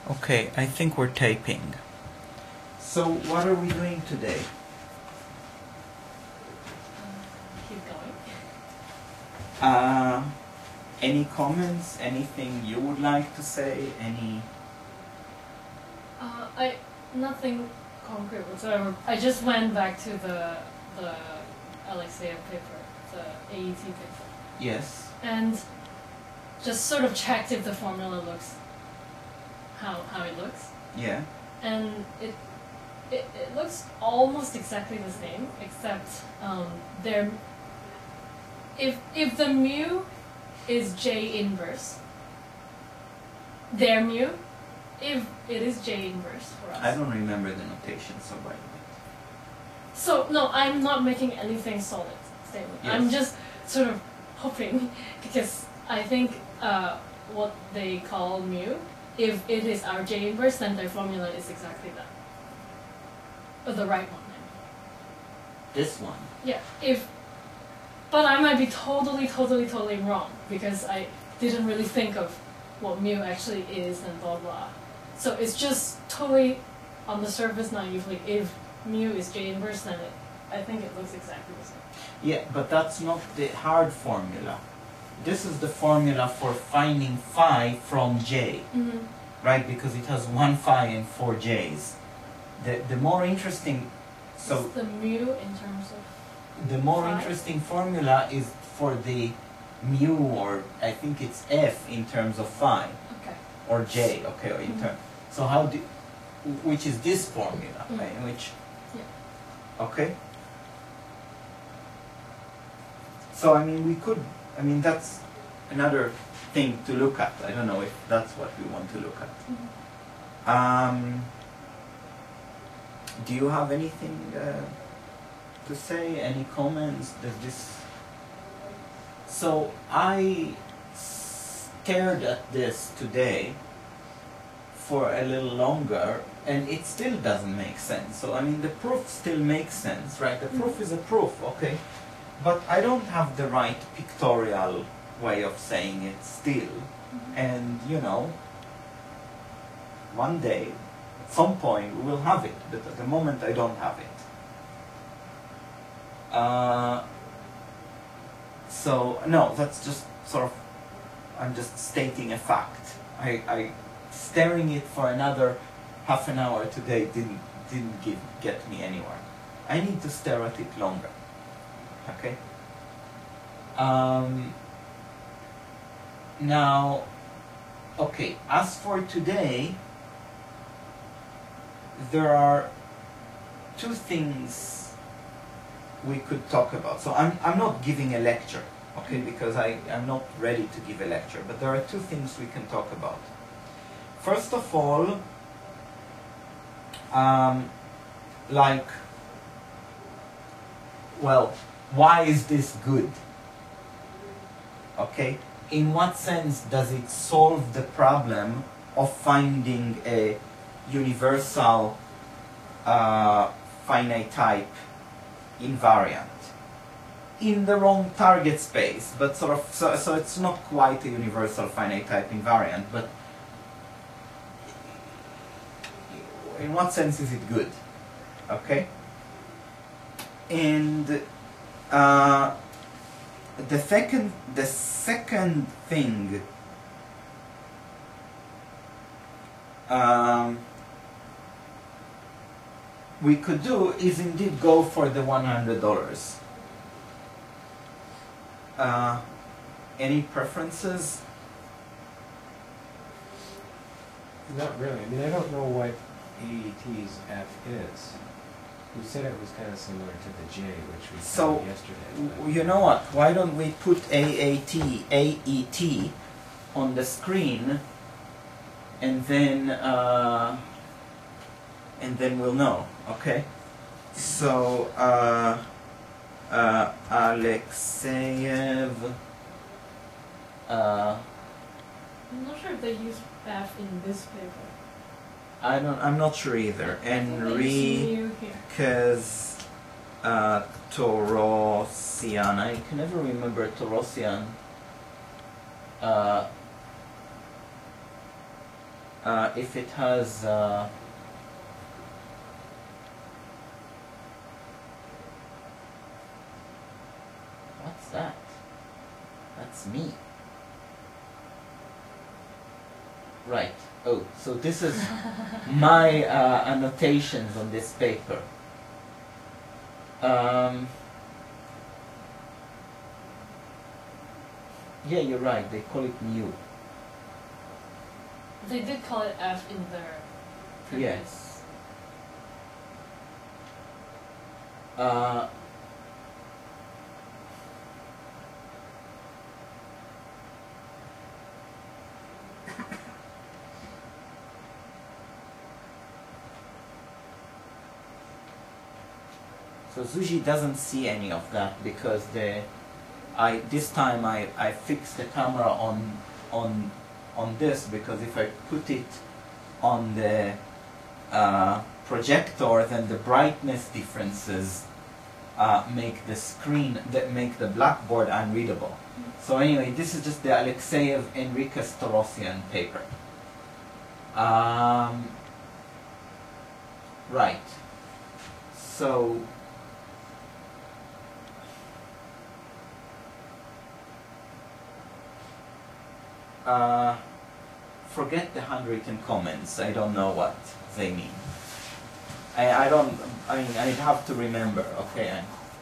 Okay, I think we're taping. So what are we doing today? Keep going. Any comments? Anything you would like to say? Any? Nothing concrete whatsoever. I just went back to the Alexeyev paper, the AET paper. Yes. And just sort of checked if the formula looks how it looks. Yeah. And it looks almost exactly the same, except there. If the mu is J inverse, their mu, if it is J inverse for us. I don't remember the notation, so by the way. So no, I'm not making anything solid statement. Yes. I'm just sort of hoping, because I think what they call mu, if it is our J inverse, then their formula is exactly that. But the right one. This one. Yeah. But I might be totally wrong, because I didn't really think of what mu actually is and blah blah. So it's just totally on the surface naively. If mu is J inverse, then I think it looks exactly the same. Yeah, but that's not the hard formula. This is the formula for finding phi from J, right? Because it has one phi and four J's. The more interesting, so Is the mu in terms of the more phi? interesting formula is for the mu, or I think it's F in terms of phi, Okay. or J. Okay, or in term. So how do, which is this formula, right? Which, Yeah. okay. So I mean, that's another thing to look at. I don't know if that's what we want to look at. Do you have anything to say? Any comments? Does this? So I stared at this today for a little longer, and it still doesn't make sense. So I mean, the proof still makes sense, right? The proof is a proof, okay? But I don't have the right pictorial way of saying it still. And, you know, one day, at some point, we will have it. But at the moment, I don't have it. So, no, that's just sort of, I'm just stating a fact. I staring it for another half an hour today didn't get me anywhere. I need to stare at it longer. Okay. Now, okay, as for today, there are two things we could talk about. So I'm not giving a lecture, okay, because I'm not ready to give a lecture, but there are two things we can talk about. First of all, well, why is this good? Okay, in what sense does it solve the problem of finding a universal finite type invariant in the wrong target space, but sort of, so it's not quite a universal finite type invariant, but in what sense is it good? Okay, and the second thing we could do is indeed go for the $100. Any preferences? Not really. I mean, I don't know what AET's F is. We said it was kind of similar to the J, which we So, saw yesterday. but- you know what? Why don't we put AET on the screen, and then we'll know. Okay. So Alexeyev. I'm not sure if they use F in this paper. I'm not sure either. I think they use mu here. Torosian. I can never remember Torosian. if it has what's that? That's me. Right. Oh, so this is my annotations on this paper. Yeah, you're right. They call it mu. They did call it F in their previous. Yes. So Zuji doesn't see any of that because this time I fixed the camera on this, because if I put it on the projector, then the brightness differences make the screen, that make the blackboard unreadable. So anyway, this is just the Alexeyev Enriquez Torossian paper. Right. So forget the handwritten comments. I don't know what they mean. I mean, I'd have to remember. Okay.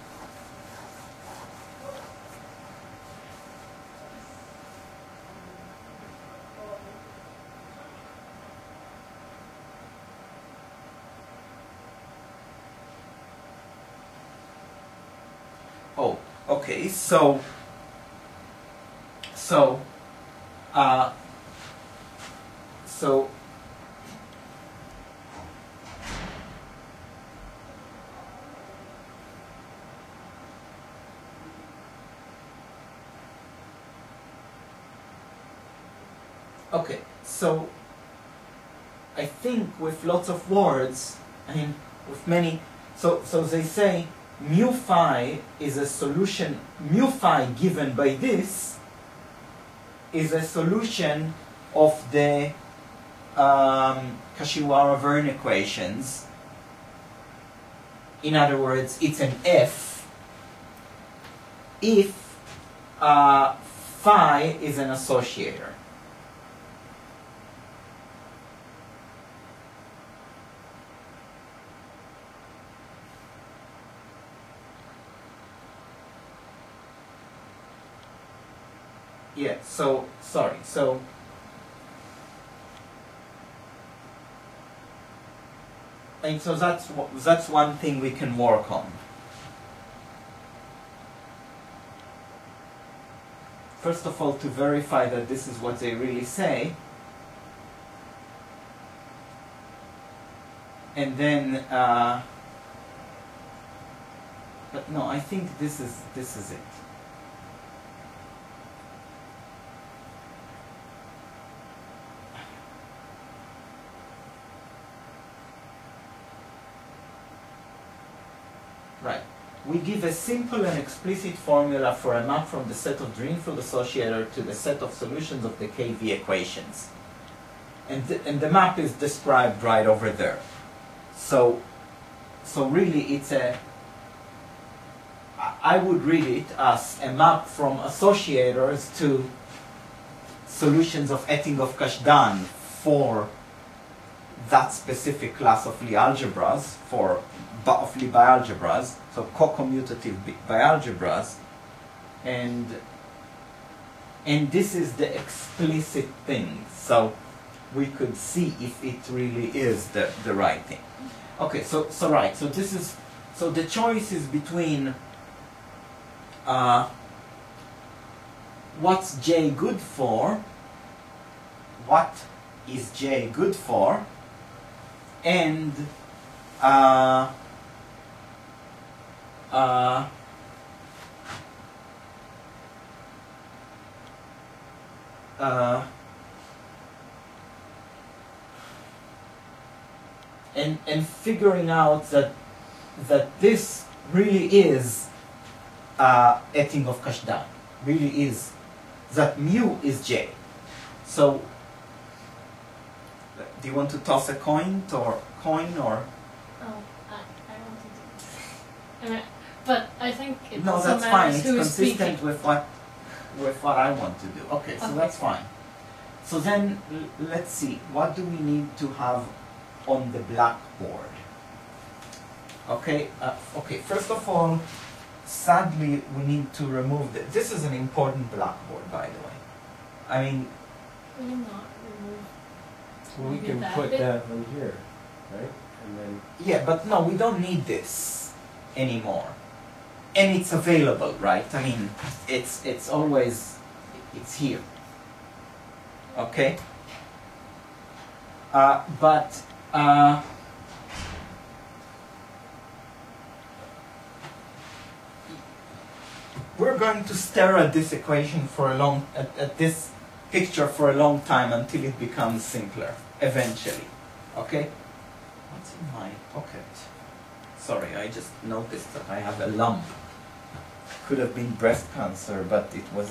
Oh, okay. So okay, so I think with lots of words, I mean, with many, so they say mu phi is a solution, mu phi given by this is a solution of the Kashiwara-Verne equations. In other words, it's an F if phi is an associator. Yeah, so, sorry, so and so that's one thing we can work on. First of all, to verify that this is what they really say, and then but no, I think this is it. Right. We give a simple and explicit formula for a map from the set of Greenfield associator to the set of solutions of the KV equations. And the map is described right over there. So really it's I would read it as a map from associators to solutions of Etingov-Kashdan for that specific class of Lie algebras, of Lie bialgebras, so co-commutative bialgebras, and this is the explicit thing, so we could see if it really is the right thing. Okay, so this is, so the choice is between what's J good for, what is J good for, and and figuring out that this really is Etingov-Kashdan, really is that mu is J. So Do you want to toss a coin or Oh, I want to do this. I mean, but I think it no? also That's fine. matters It's who is consistent speaking. with what I want to do. Okay, so Okay. that's fine. So then let's see. What do we need to have on the blackboard? Okay. Okay. First of all, sadly, we need to remove this is an important blackboard, by the way. I mean, Will you not remove? Well, we Maybe can that put bit? that on here, right? And then, yeah, but no, we don't need this anymore. And it's available, right? I mean, it's always, it's here. Okay? But, we're going to stare at this equation for a long, at this picture for a long time until it becomes simpler, eventually. Okay? What's in my pocket? Sorry, I just noticed that I have a lump. Could have been breast cancer, but it was,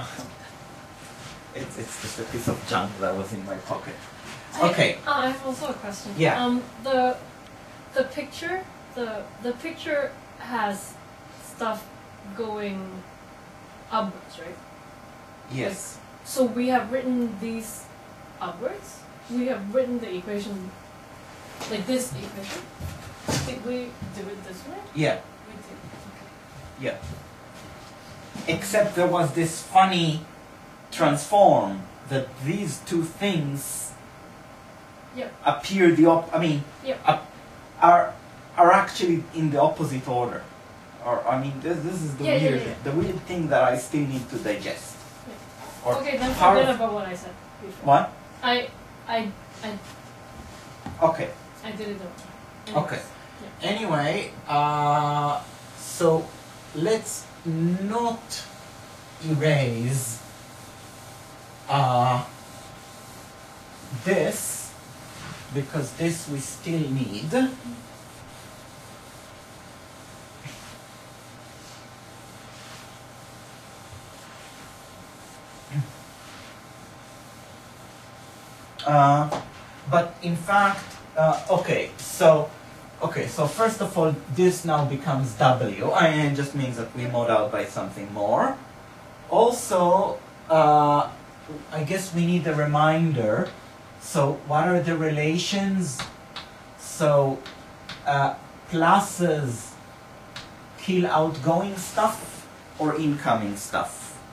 it's just a piece of junk that was in my pocket. Okay. I have also a question. Yeah. The picture, the picture has stuff going upwards, right? Yes. So we have written these upwards. We have written the equation, like this equation. Did we do it this way? Yeah. We did. Okay. Yeah. Except there was this funny transform that these two things Yep. appear I mean, Yep. are actually in the opposite order. Or I mean, this is the Yeah. the weird thing that I still need to digest. Or Okay, then part forget of- about what I said before. What? I Okay. did it wrong. Okay. Yeah. Anyway, so let's not erase this, because this we still need. But in fact, okay, so first of all, this now becomes W, and it just means that we mod out by something more. Also, I guess we need a reminder. So what are the relations? So pluses kill outgoing stuff or incoming stuff?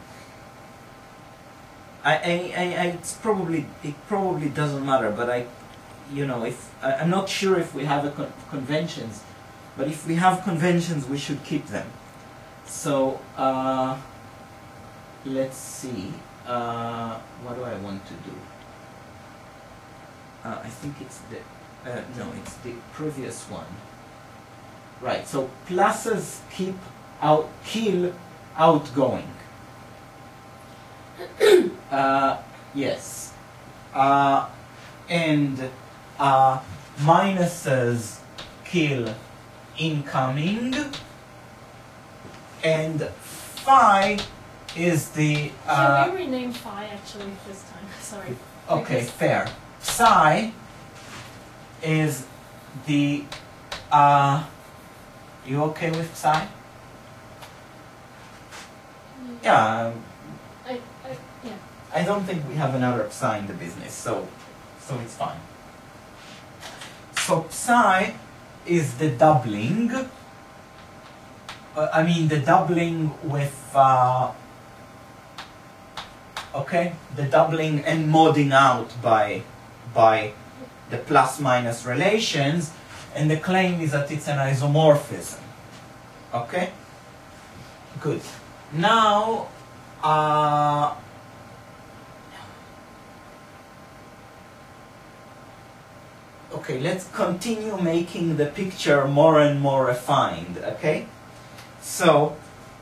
It probably doesn't matter, but I'm not sure if we have conventions, but if we have conventions, we should keep them. So let's see. What do I want to do? I think it's it's the previous one. Right. So pluses kill outgoing. Yes. And minuses kill incoming, and phi is the Can we rename phi actually this time? Sorry. okay, Because- fair. Psi is the you okay with psi? Yeah, yeah. I don't think we have another psi in the business, so it's fine. So psi is the doubling. I mean the doubling with okay, the doubling and modding out by the plus minus relations, and the claim is that it's an isomorphism. Okay? Good. Now okay, let's continue making the picture more and more refined, okay? So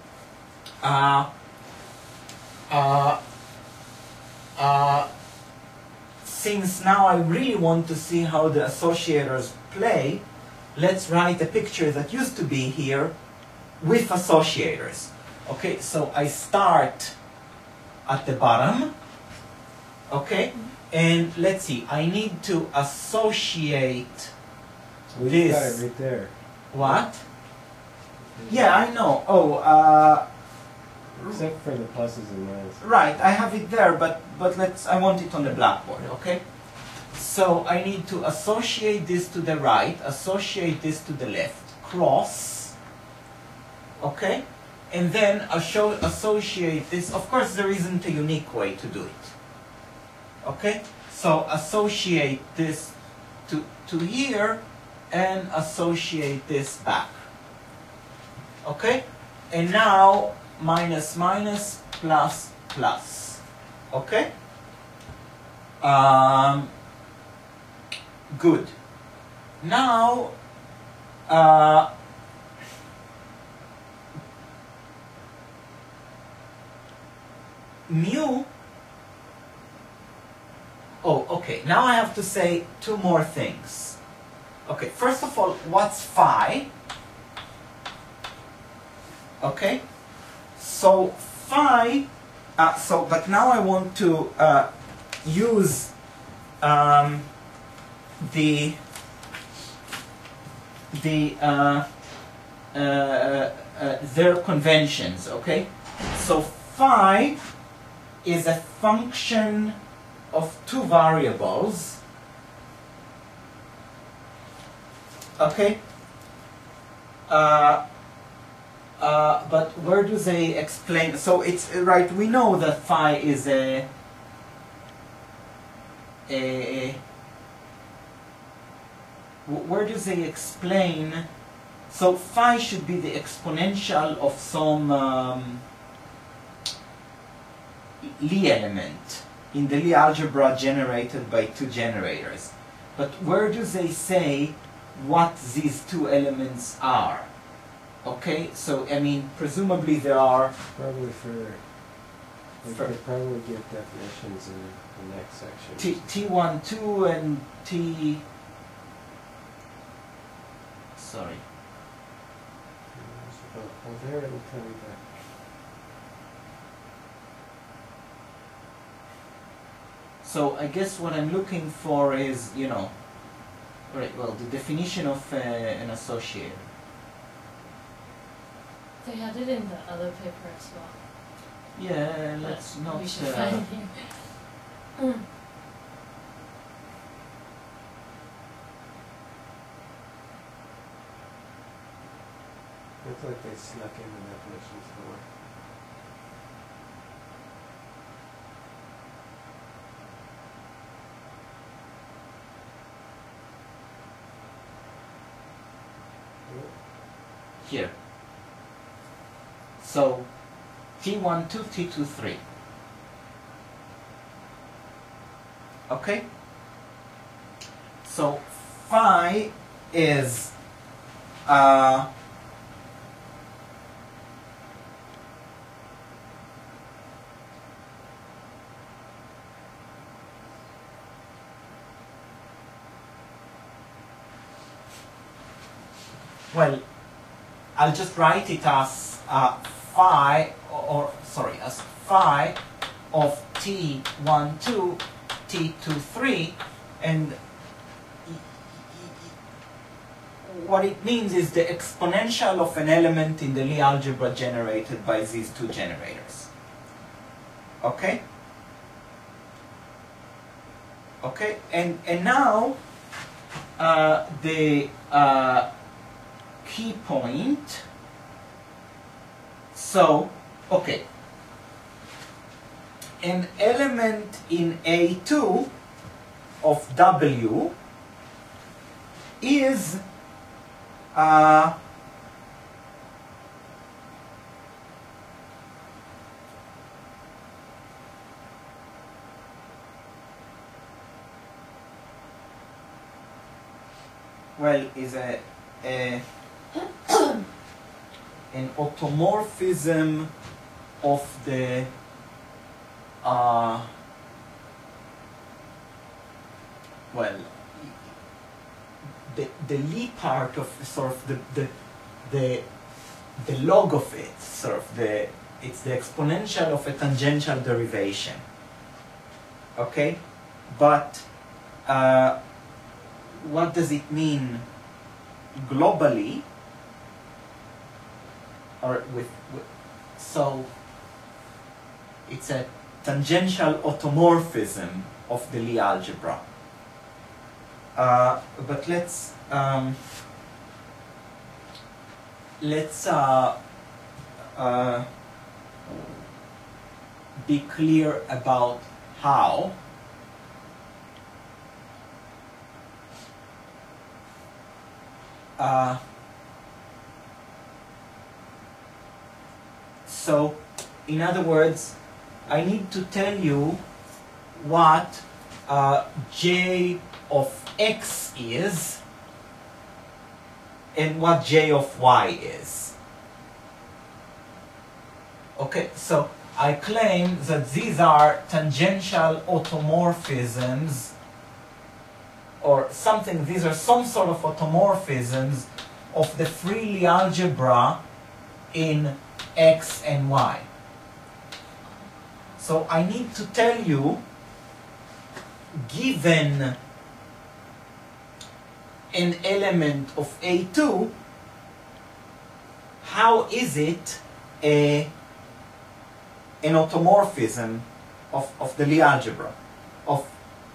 since now I really want to see how the associators play, let's write a picture that used to be here with associators. Okay, so I start at the bottom, okay, And let's see, I need to associate Well, this. you got it right there. What? Yeah, I know. Oh, Except for the pluses and minuses. right, I have it there, but I want it on the blackboard, okay? So I need to associate this to the right, associate this to the left, cross, okay? And then associate this. Of course, there isn't a unique way to do it, okay? So associate this to here and associate this back, okay? And now minus minus plus plus, okay? Good. Now mu. Oh, okay. Now I have to say two more things. Okay, first of all, what's phi? Okay, so phi. But now I want to use their conventions. Okay, so phi is a function of two variables. Okay. But where do they explain? So it's right. We know that phi is a where do they explain? So phi should be the exponential of some Lie element in the Lie algebra generated by two generators. But where do they say what these two elements are? Okay, so I mean, presumably there are Probably further. We could probably give definitions in the next section. T12 and T. Sorry. Oh, there it'll tell you that. So I guess what I'm looking for is, you know, right, well, the definition of an associator. They had it in the other paper as well. Yeah, but let's not. We should find it here. Looks like they snuck in the definitions somewhere. Here. So T12, T23. Okay? So phi is well, I'll just write it as phi, as phi of T12, T23, and what it means is the exponential of an element in the Lie algebra generated by these two generators. Okay? Okay, and now the key point. So, okay, an element in A2 of W is well, is an automorphism of the well, the Lie part of sort of the log of it, sort of it's the exponential of a tangential derivation. Okay, but what does it mean globally? Or so it's a tangential automorphism of the Lie algebra. But let's be clear about how. So, in other words, I need to tell you what J of X is and what J of Y is. Okay, so I claim that these are tangential automorphisms or something, these are some sort of automorphisms of the free Lie algebra in X and Y. So I need to tell you, given an element of A2, how is it an automorphism of the Lie algebra, of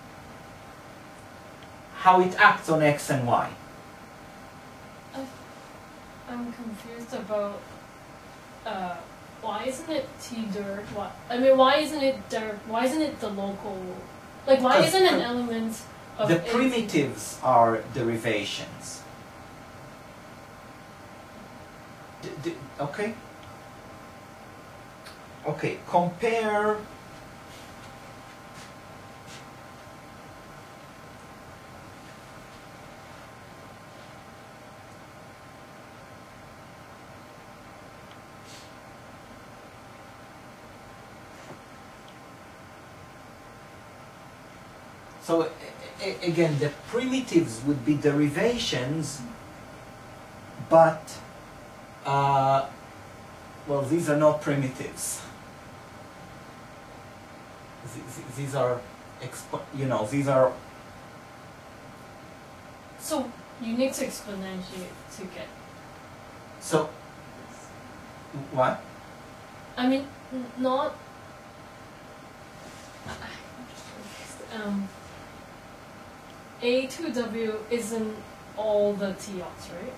how it acts on X and Y? I'm confused about why isn't it T dirt? Why? I mean, why isn't it dirt? Why isn't it the local? Like, why isn't an element of the A primitives are derivations? Okay. Okay. Compare. So again, the primitives would be derivations, but well, these are not primitives. These are, these are. So you need to exponentiate to get. So what? I mean, not. A2W isn't all the TOs, right?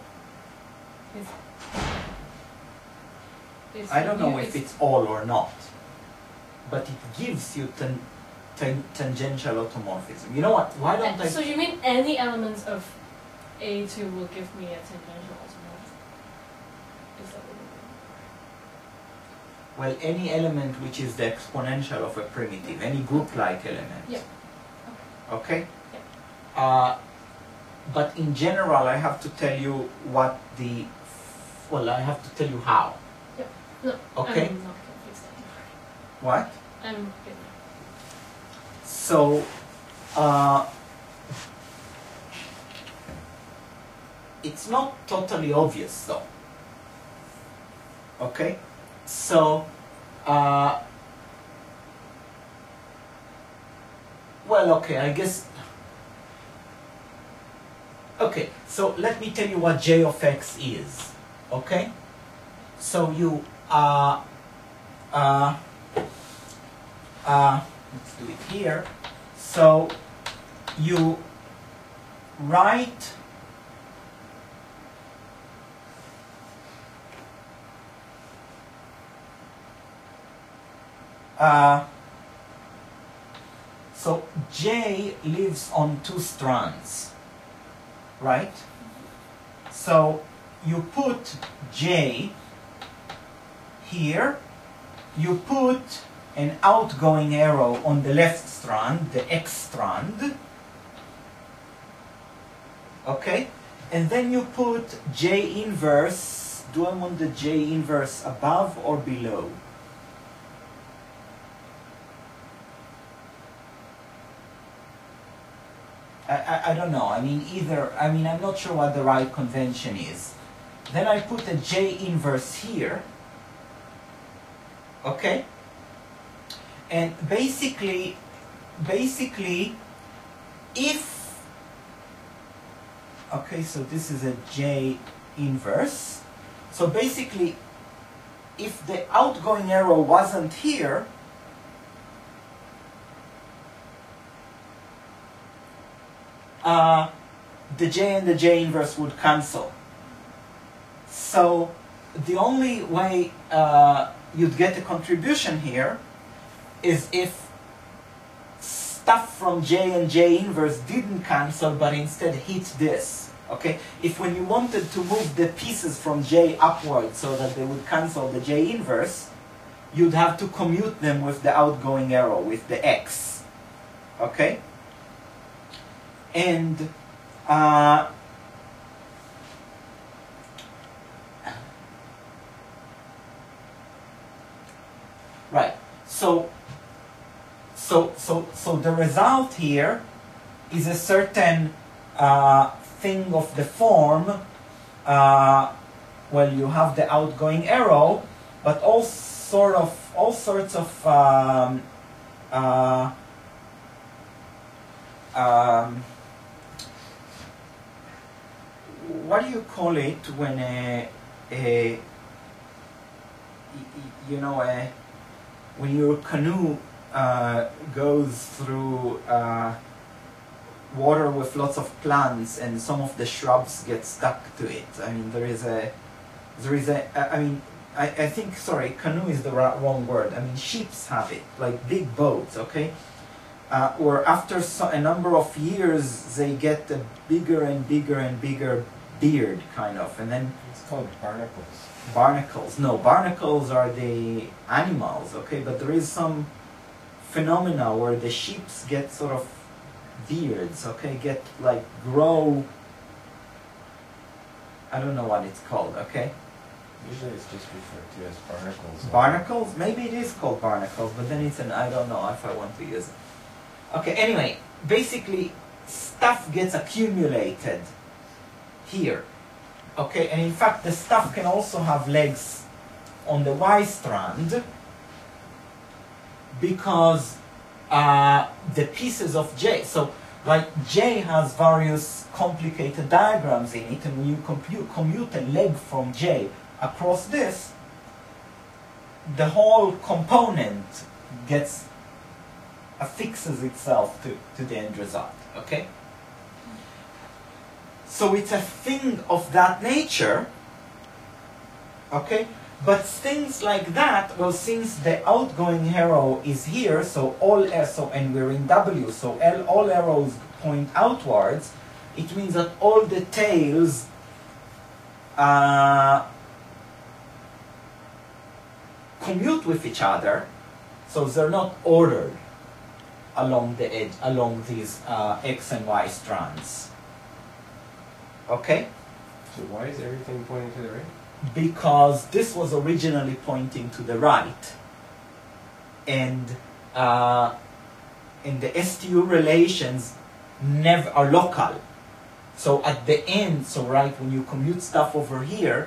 I don't know if it's all or not, but it gives you tangential automorphism. You know what? Why don't I? So you mean any element of A2 will give me a tangential automorphism? Is that what you mean? Well, any element which is the exponential of a primitive, any group-like element. Yep. Okay? Yep. But in general, I have to tell you what the... Well, I have to tell you how. Yep. No, okay? I'm not confused anymore. What? I'm good. So, it's not totally obvious though. Okay? So, well, okay, I guess... Okay, so let me tell you what J of X is. Okay? So you, let's do it here. So you write so J lives on two strands, right? So you put J here, you put an outgoing arrow on the left strand, the X strand, okay? And then you put J inverse. Do I want the J inverse above or below? I don't know. I mean, either. I mean, I'm not sure what the right convention is. Then I put a J inverse here. Okay? And basically, basically, if, okay, so this is a J inverse. So basically, if the outgoing arrow wasn't here, the J and the J inverse would cancel. So the only way you'd get a contribution here is if stuff from J and J inverse didn't cancel, but instead hit this. Okay? If when you wanted to move the pieces from J upward so that they would cancel the J inverse, you'd have to commute them with the outgoing arrow, with the X. Okay? And right. So the result here is a certain thing of the form. Well, you have the outgoing arrow, but all sorts of what do you call it when when your canoe goes through water with lots of plants and some of the shrubs get stuck to it? I mean, I think, sorry, canoe is the wrong word. I mean, ships have it, like big boats, okay? Or after a number of years, they get a bigger and bigger and bigger beard, kind of, and then... It's called barnacles. Barnacles. No, barnacles are the animals, okay? But there is some phenomena where the ships get sort of beards, okay? Get, like, grow... I don't know what it's called, okay? Usually it's just referred to as barnacles. Barnacles? Maybe it is called barnacles, but then it's I don't know if I want to use it. Okay, anyway, basically, stuff gets accumulated here. Okay, and in fact, the stuff can also have legs on the Y strand because the pieces of J, so like J has various complicated diagrams in it, and when you commute a leg from J across this, the whole component affixes itself to the end result, okay? So it's a thing of that nature, okay? But things like that, well, since the outgoing arrow is here, so and we're in W, so all arrows point outwards, it means that all the tails commute with each other, so they're not ordered along the edge, along these X and Y strands. Okay? So why is everything pointing to the right? Because this was originally pointing to the right, and the STU relations never are local. So at the end, so right when you commute stuff over here,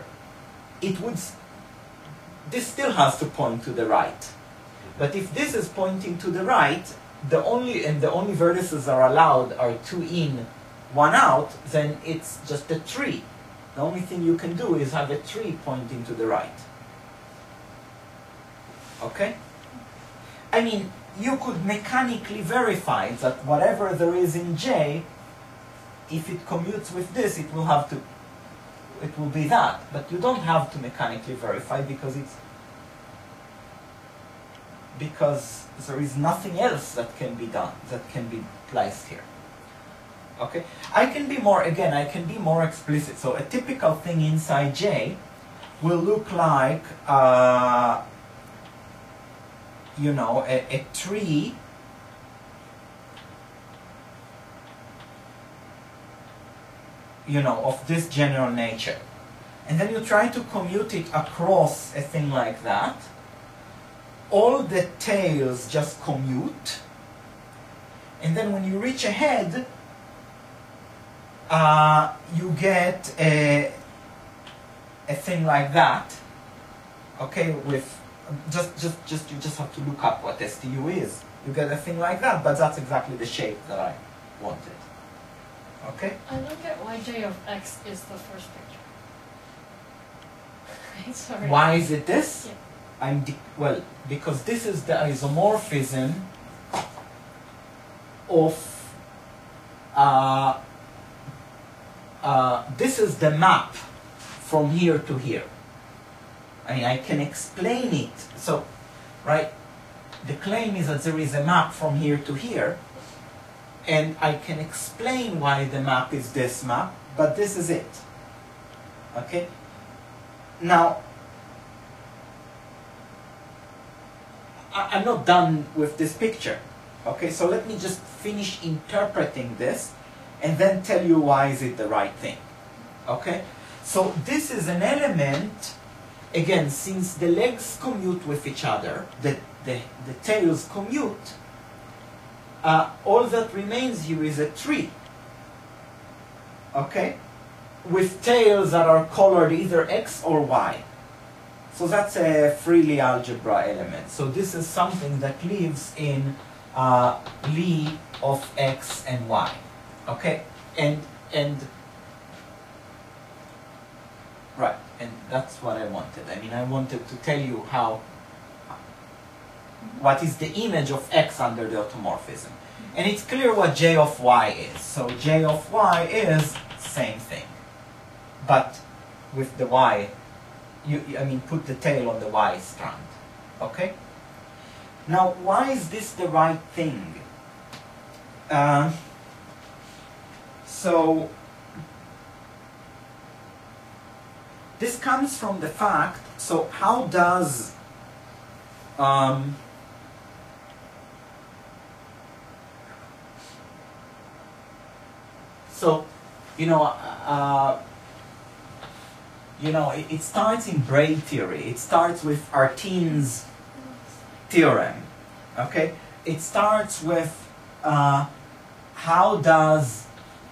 this still has to point to the right. But if this is pointing to the right, the only vertices are allowed are 2 in, 1 out, then it's just a tree. The only thing you can do is have a tree pointing to the right. Okay? I mean, you could mechanically verify that whatever there is in J, if it commutes with this, it will be that. But you don't have to mechanically verify because there is nothing else that can be done, that can be placed here. Okay, I can be more explicit. So a typical thing inside J will look like, a tree of this general nature. And then you try to commute it across a thing like that. All the tails just commute. And then when you reach a head, you get a thing like that, okay? With you just have to look up what STU is. You get a thing like that, but that's exactly the shape that I wanted. Okay? I don't get why j of x is the first picture. Right, sorry. Why is it this? Yeah. Well, because this is the isomorphism of this is the map from here to here. I mean, I can explain it. So, right, the claim is that there is a map from here to here, and I can explain why the map is this map, but this is it. Okay? Now, I'm not done with this picture. Okay, so let me just finish interpreting this and then tell you why is it the right thing. Okay? So this is an element, again, since the legs commute with each other, the tails commute, all that remains here is a tree. Okay? With tails that are colored either X or Y. So that's a freely algebra element. So this is something that lives in Lie of X and Y. Okay? And right, and that's what I wanted. I mean, I wanted to tell you what is the image of X under the automorphism. And it's clear what J of Y is. So J of Y is same thing. But with the Y, I mean, put the tail on the Y strand. Okay? Now, why is this the right thing? So, this comes from the fact, so how does so, it starts in braid theory. It starts with Artin's theorem. Okay? It starts with how does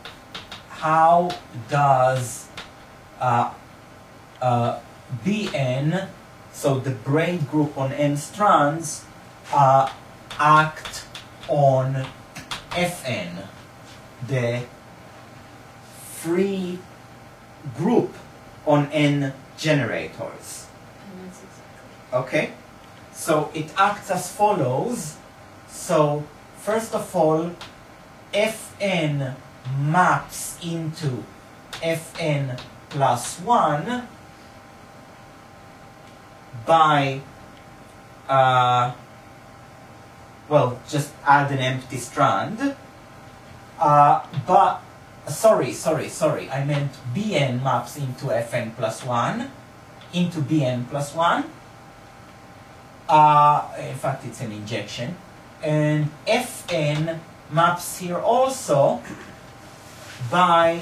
Bn, so the braid group on n strands, act on Fn, the free group on n generators. And that's exactly. Okay? So it acts as follows. So first of all, Fn maps into Fn plus 1 by, well, just add an empty strand. But, sorry, I meant Bn maps into Fn plus 1, into Bn plus 1. In fact, it's an injection. And Fn maps here also by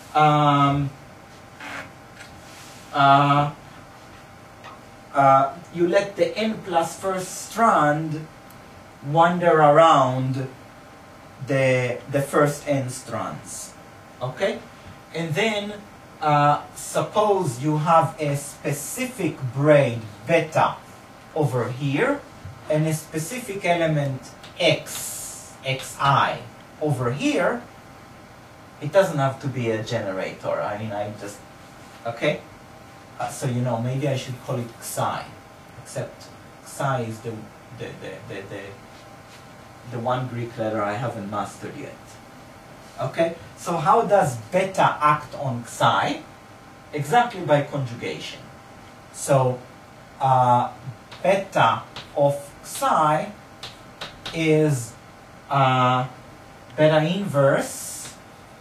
you let the n plus first strand wander around the first n strands. Okay? And then suppose you have a specific braid beta over here and a specific element xi over here. It doesn't have to be a generator. I mean, I just, okay? So, maybe I should call it xi, except xi is the one Greek letter I haven't mastered yet. Okay? So how does beta act on xi? Exactly by conjugation. So, beta of xi is beta inverse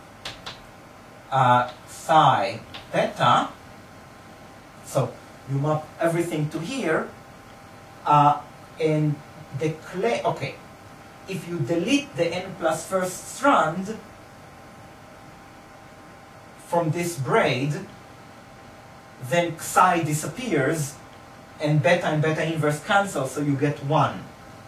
psi beta. So you map everything to here, and the claim, okay, if you delete the n plus first strand from this braid, then psi disappears, and beta inverse cancel, so you get 1.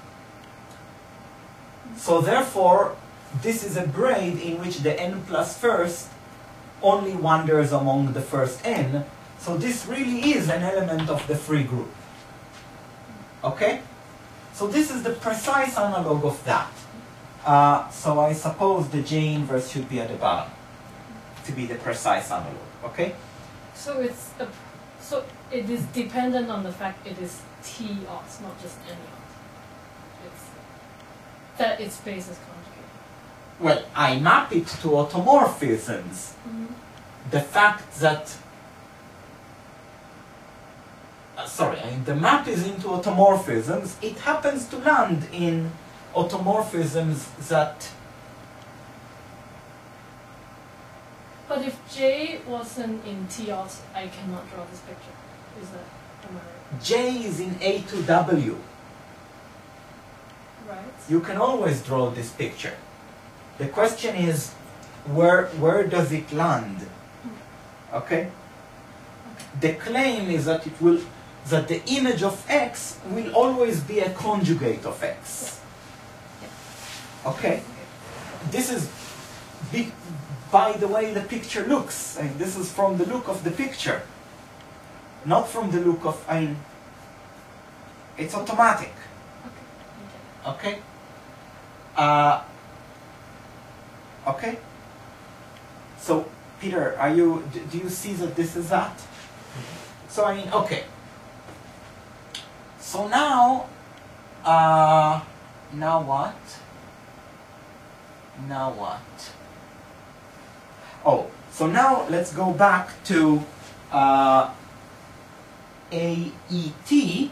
So therefore, this is a braid in which the n plus first only wanders among the first n, so this really is an element of the free group. Okay? So this is the precise analog of that. So I suppose the J inverse should be at the bottom to be the precise analog. Okay? So so it is dependent on the fact it is T odds, not just any odds. It's that its base is conjugated. Well, I map it to automorphisms. The fact that the map is into automorphisms. It happens to land in automorphisms that. But if J wasn't in T odds, I cannot draw this picture. Is that am I right? J is in A to W. Right. You can always draw this picture. The question is, where does it land? Okay? The claim is that that the image of X will always be a conjugate of X. Okay? This is by the way the picture looks. I mean, this is from the look of the picture. Not from the look of, it's automatic. Okay? Okay? So, Peter, do you see that this is that? So, okay. So now what? Now what? Oh, so now let's go back to AET.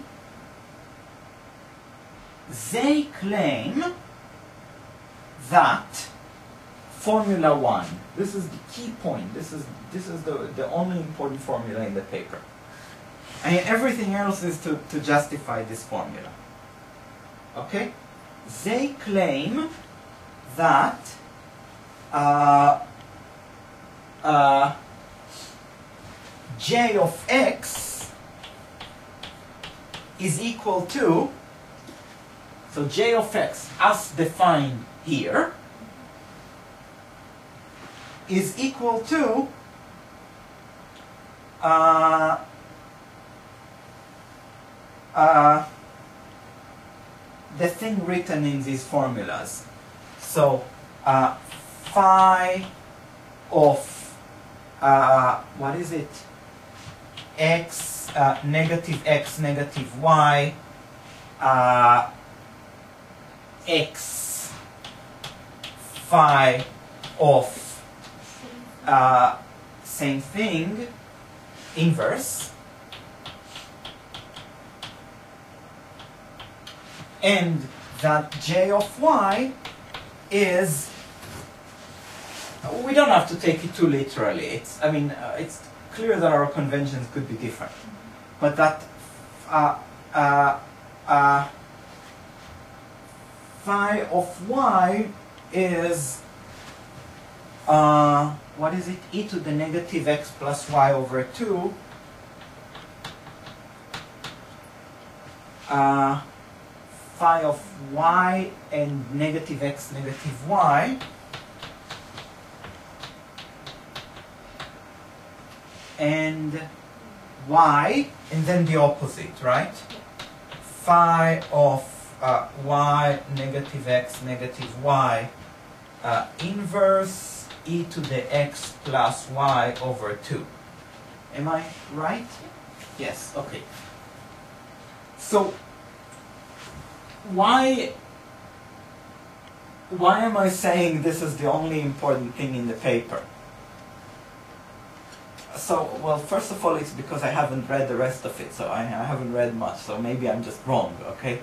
They claim that Formula 1, this is the key point, this is the only important formula in the paper. And everything else is to justify this formula. Okay? They claim that J of X is equal to, so J of X as defined here is equal to the thing written in these formulas. So phi of what is it? X negative y x phi of same thing inverse, and that J of y is, we don't have to take it too literally. It's clear that our conventions could be different, but that phi of y is what is it? E to the negative x plus y over 2 phi of y and negative x negative y and y, and then the opposite, right? Phi of y negative x negative y inverse e to the x plus y over 2. Am I right? Yes, okay. So why am I saying this is the only important thing in the paper? So, well, first of all, it's because I haven't read the rest of it, so I haven't read much, so maybe I'm just wrong, okay?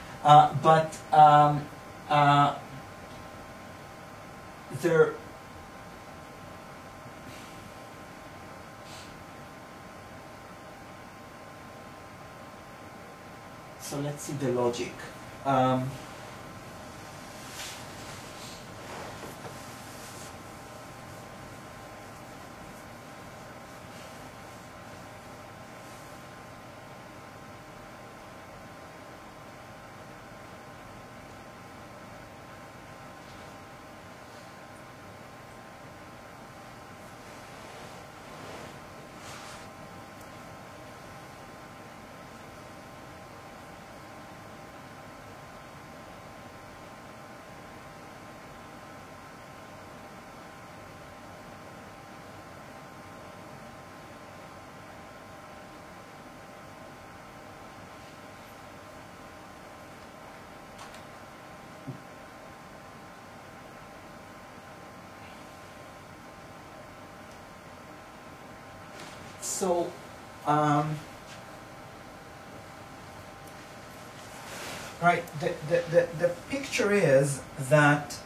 There... So let's see the logic. So, right, the picture is that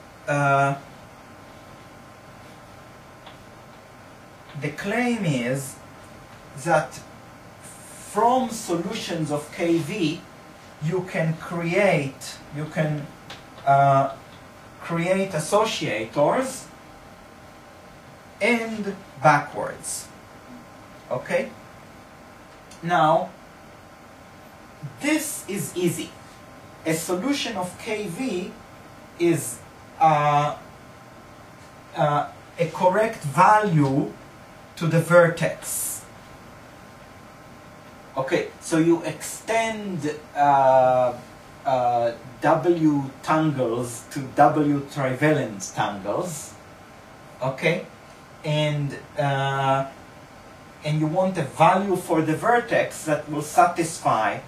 the claim is that from solutions of KV you can create associators and backwards. Okay? Now, this is easy. A solution of KV is a correct value to the vertex. Okay, so you extend W tangles to W trivalent tangles. Okay, and you want a value for the vertex that will satisfy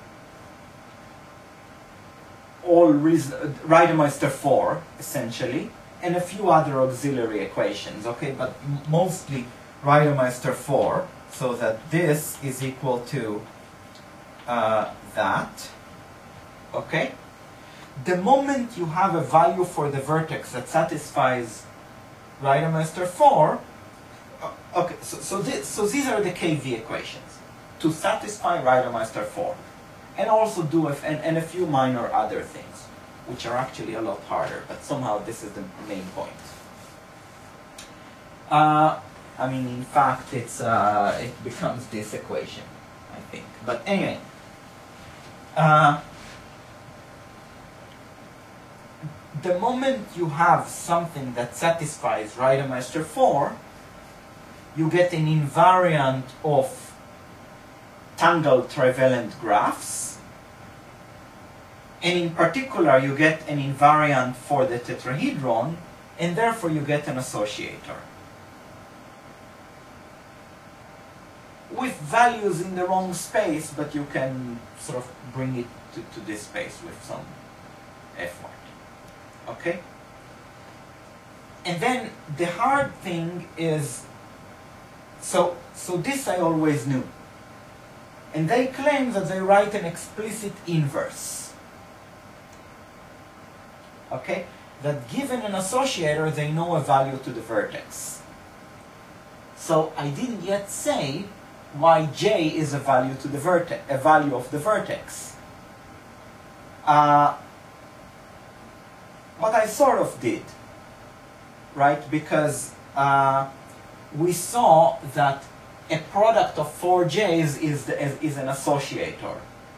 all Reidemeister 4, essentially, and a few other auxiliary equations, okay, but mostly Reidemeister 4, so that this is equal to that, okay? The moment you have a value for the vertex that satisfies Reidemeister 4, okay, so these are the KV equations to satisfy Reidemeister 4, and also do and a few minor other things, which are actually a lot harder, but somehow this is the main point. I mean, in fact, it becomes this equation, I think. But anyway, the moment you have something that satisfies Reidemeister 4, you get an invariant of tangled trivalent graphs, and in particular you get an invariant for the tetrahedron, and therefore you get an associator with values in the wrong space, but you can sort of bring it to this space with some effort. Okay? And then the hard thing is, so this I always knew. And they claim that they write an explicit inverse. Okay? That given an associator, they know a value to the vertex. So I didn't yet say why J is a value to the vertex, a value of the vertex. But I sort of did, right? Because we saw that a product of 4 J's is an associator.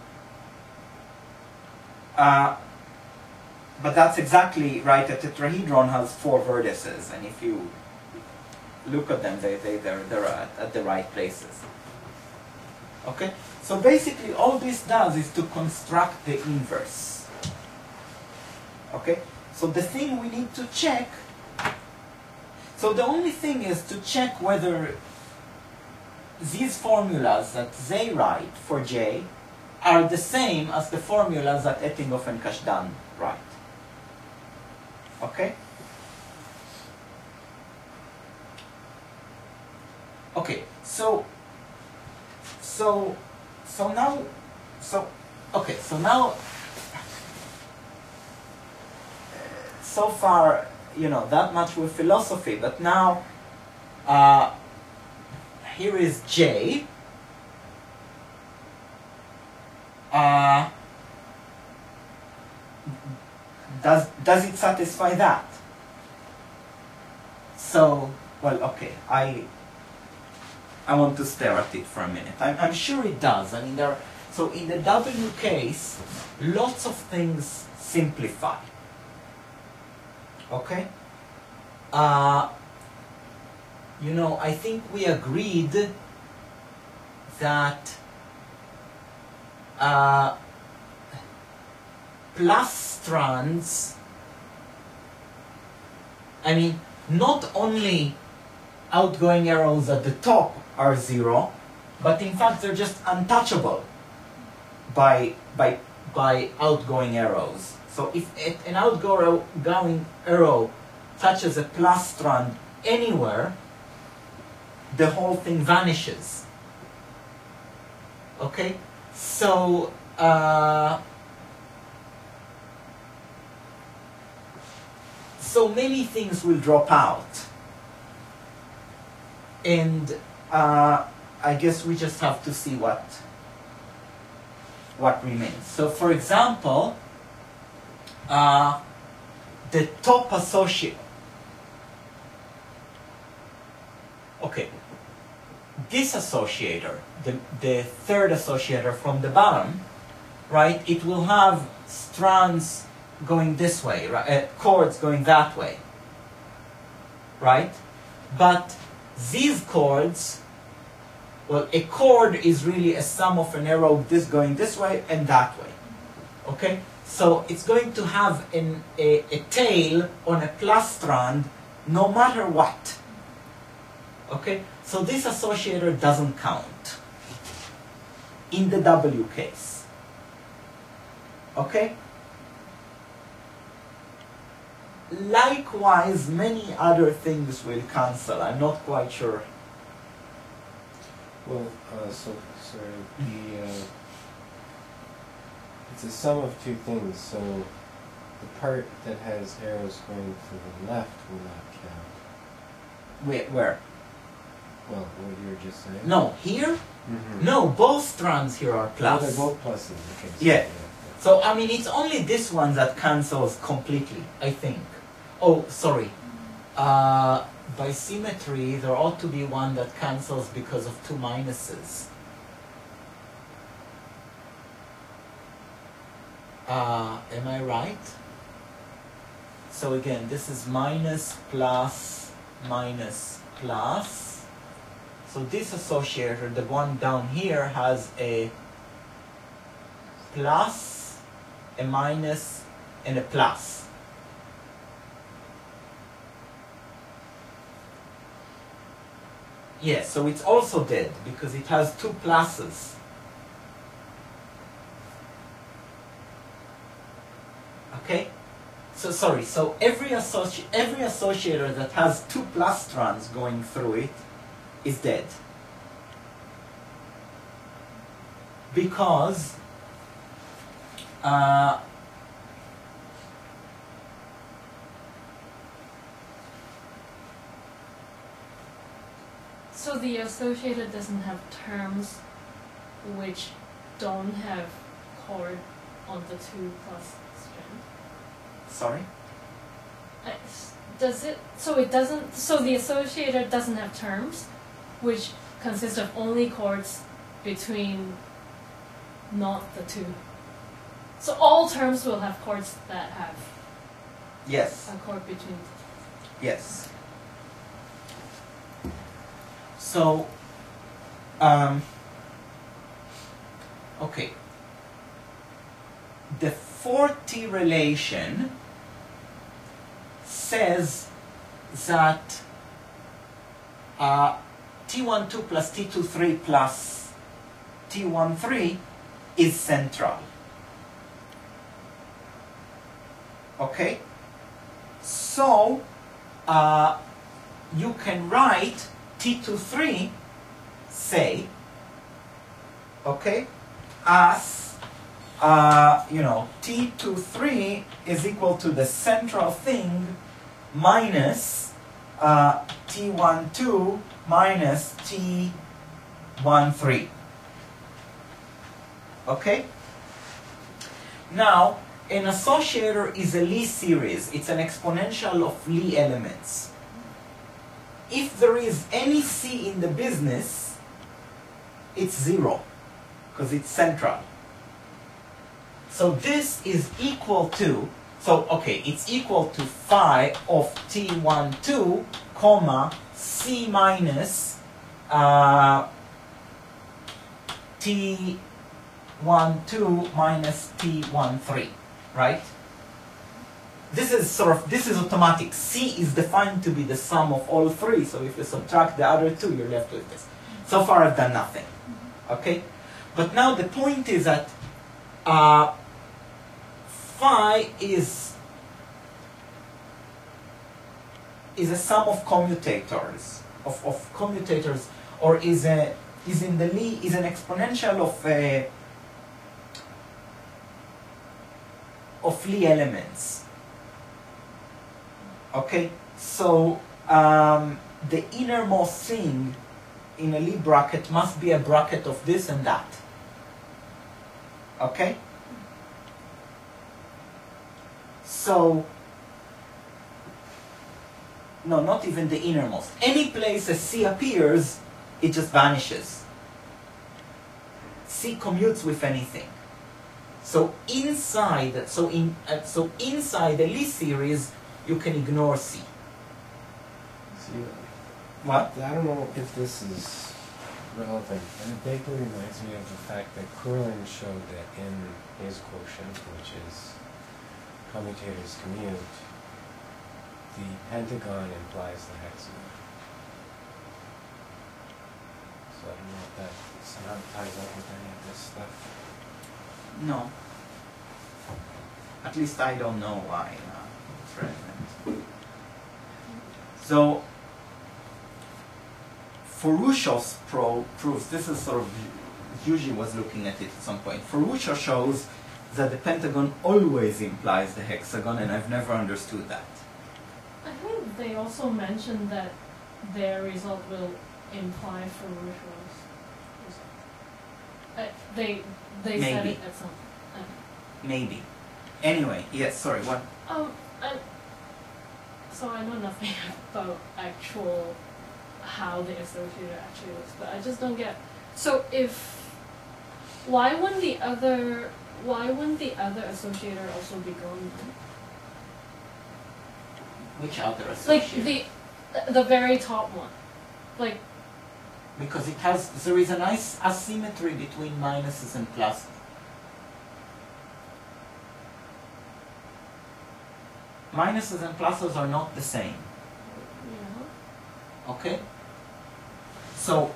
But that's exactly right. A tetrahedron has 4 vertices, and if you look at them, they're at the right places. Okay? So basically all this does is to construct the inverse. Okay? So the thing we need to check, so the only thing is to check whether these formulas that they write for J are the same as the formulas that Etinghoff and Kashdan write. Okay? Okay, so now so far, you know, that much with philosophy, but now here is J. Does it satisfy that? So, well, okay, I want to stare at it for a minute. I'm sure it does. I mean, so in the W case, lots of things simplify. Okay? You know, I think we agreed that plus strands, I mean, not only outgoing arrows at the top are 0, but in fact they're just untouchable by outgoing arrows. So if an outgoing arrow touches a plus strand anywhere, the whole thing vanishes. Okay, so so many things will drop out, and I guess we just have to see what remains. So, for example, the top associate. Okay, this associator, the third associator from the bottom, right? It will have strands going this way, right? Chords going that way, right? But these chords, well, a chord is really a sum of an arrow this going this way and that way, okay? So it's going to have a tail on a plus strand no matter what, okay? So this associator doesn't count in the W case, okay? Likewise, many other things will cancel. I'm not quite sure. Well, so it's a sum of two things. So the part that has arrows going to the left will not count. Wait, where? Well, what you were just saying. No, here? Mm-hmm. No, both strands here are Oh, plus. they're both pluses. Okay. So Yeah. So, I mean, it's only this one that cancels completely, I think. Oh, sorry. By symmetry, there ought to be one that cancels because of two minuses. Am I right? So again, this is minus, plus, minus, plus. So this associator, the one down here, has a plus, a minus, and a plus. Yes, so it's also dead because it has two pluses. Okay? So sorry, so every associator that has two plus strands going through it is dead. Because So the associator doesn't have terms which don't have chord on the 2+ strand. sorry? Does it? So it doesn't. So the associator doesn't have terms, which consist of only chords between not the two. So all terms will have chords that have Yes. a chord between. Yes. So, okay. The 4T relation says that T12 plus T23 plus T13 is central. Okay? So, you can write T23, say, okay, as, T23 is equal to the central thing minus T12 minus T13. Okay? Now, an associator is a Lie series. It's an exponential of Lie elements. If there is any C in the business, it's 0, because it's central. So this is equal to, it's equal to phi of T12, comma, C minus T12 minus T13, right? This is automatic. C is defined to be the sum of all three, so if you subtract the other two, you're left with this. So far I've done nothing, okay? But now the point is that phi is a sum of commutators, or is a is in the Lie is an exponential of Lie elements. Okay, so the innermost thing in a Lie bracket must be a bracket of this and that. Okay? So, no, not even the innermost. Any place a C appears, it just vanishes. C commutes with anything. So inside, inside the Lie series, you can ignore C. See, What? I don't know if this is relevant, and it vaguely reminds me of the fact that Kurlan showed that in his quotient, which is commutator's commute, the pentagon implies the hexagon. So I don't know if that somehow ties up with any of this stuff. No. At least I don't know why it's relevant. So, Furushev's proves, this is sort of, Yuji was looking at it at some point. Furushev shows that the pentagon always implies the hexagon, and I've never understood that. I think they also mentioned that their result will imply Furushev's result. They said Maybe. it at some. Maybe. Anyway, yes, sorry, what? So I know nothing about actual how the associator actually looks, but I just don't get. So why wouldn't the other associator also be going? Which other Like associator? the very top one, like. Because there is a nice asymmetry between minuses and pluses. Minuses and pluses are not the same. Yeah. Okay? So,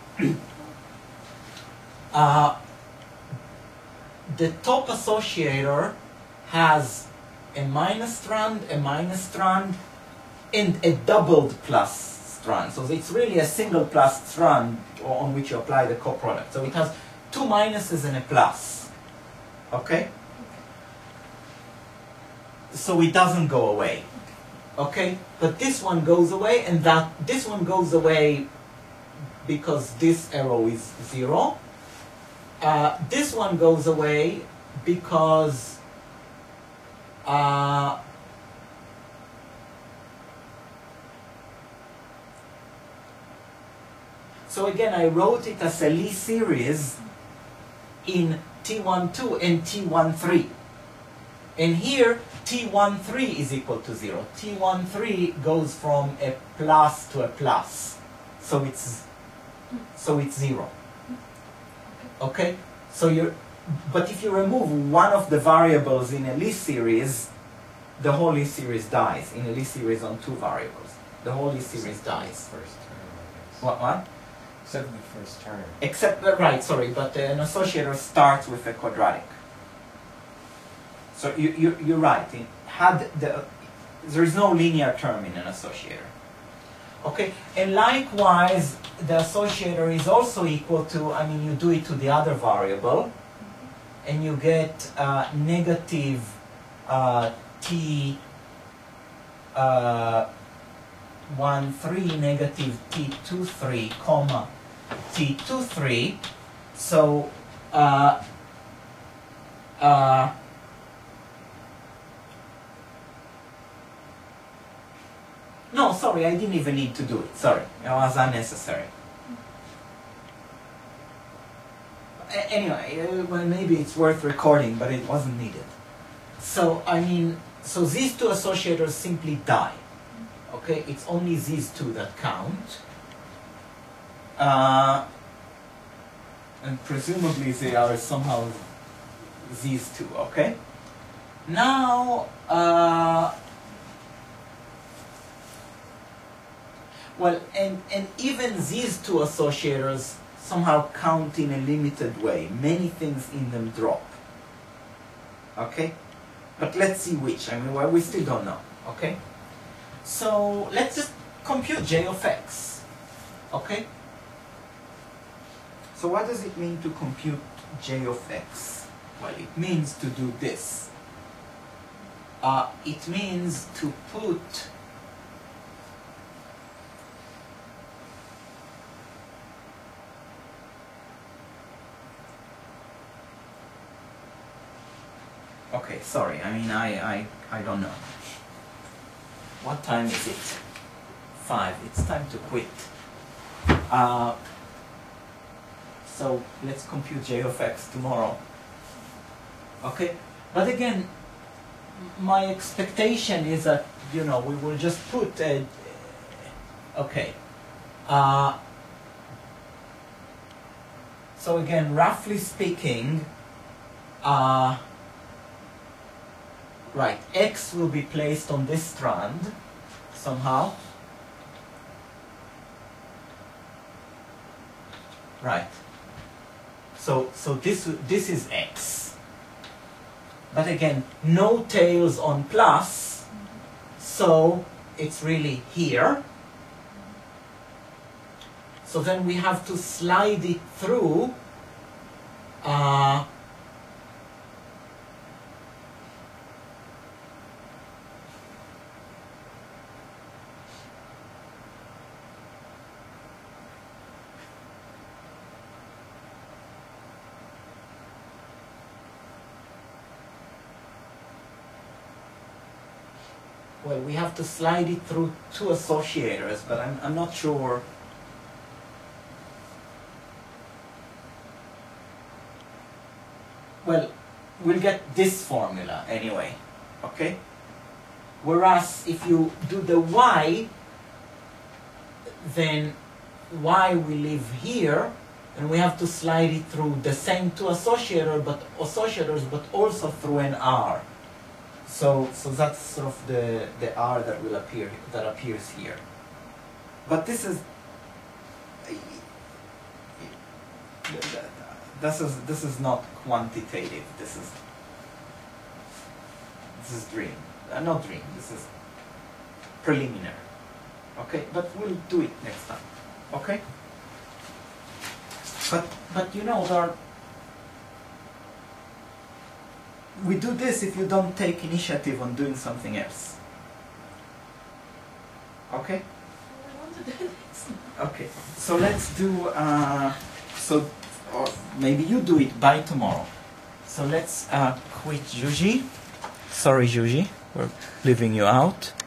the top associator has a minus strand, and a doubled plus strand. So it's really a single plus strand on which you apply the coproduct. So it has two minuses and a plus. Okay? So it doesn't go away. Okay? But this one goes away, and this one goes away because this arrow is 0. This one goes away because so again, I wrote it as a Lie series in T12 and T13. And here, T13 is equal to 0. T13 goes from a plus to a plus. So it's 0. Okay? But if you remove one of the variables in a Lie series, the whole Lie series dies. In a Lie series on two variables, the whole Lie series dies. First term, I guess. What? Except for the first term. Right, sorry, but an associator starts with a quadratic. So you're right. There is no linear term in an associator. Okay, and likewise, the associator is also equal to, you do it to the other variable, and you get negative T13, negative T23, comma T23. So no, sorry, I didn't even need to do it. Sorry, it was unnecessary. Anyway, well, maybe it's worth recording, but it wasn't needed. So, so these two associators simply die. Okay, it's only these two that count. And presumably they are somehow these two, okay? Now, well, and even these two associators somehow count in a limited way. Many things in them drop. Okay? But let's see which. Well, we still don't know. Okay? So, let's just compute J of x. Okay? So what does it mean to compute j of x? Well, it means to do this. It means to put okay, sorry, I mean I don't know. What time is it? 5. It's time to quit. So let's compute j of x tomorrow. Okay? But again, my expectation is that, you know, we will just put a... Okay. So again, roughly speaking, right, x will be placed on this strand somehow. Right. So this is x. But again, no tails on plus, so it's really here. So then we have to slide it through well, we have to slide it through 2 associators, but I'm not sure. Well, we'll get this formula anyway, okay? Whereas if you do the y, then y will live here, and we have to slide it through the same 2 associators, but also through an r. So that's sort of the r that will appear, that appears here. But this is not quantitative. This is dream. Not dream. This is preliminary. Okay, but we'll do it next time. Okay. But you know, we do this if you don't take initiative on doing something else. Okay? I want to do this. Okay, so let's do, or maybe you do it by tomorrow. So let's quit Juji. Sorry, Juji, we're leaving you out.